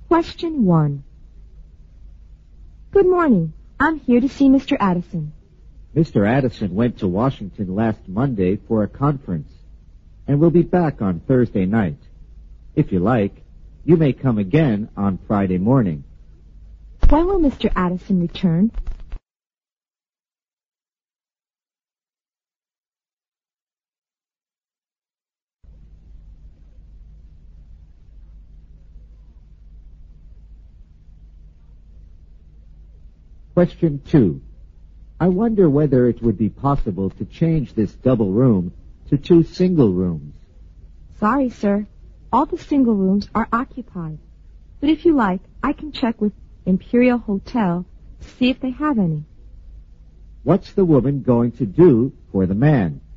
Question 1. Good morning. I'm here to see Mr. Addison. Mr. Addison went to Washington last Monday for a conference and will be back on Thursday night. If you like, you may come again on Friday morning. When will Mr. Addison return? Question 2. I wonder whether it would be possible to change this double room to 2 single rooms. Sorry, sir. All the single rooms are occupied. But if you like, I can check with Imperial Hotel to see if they have any. What's the woman going to do for the man?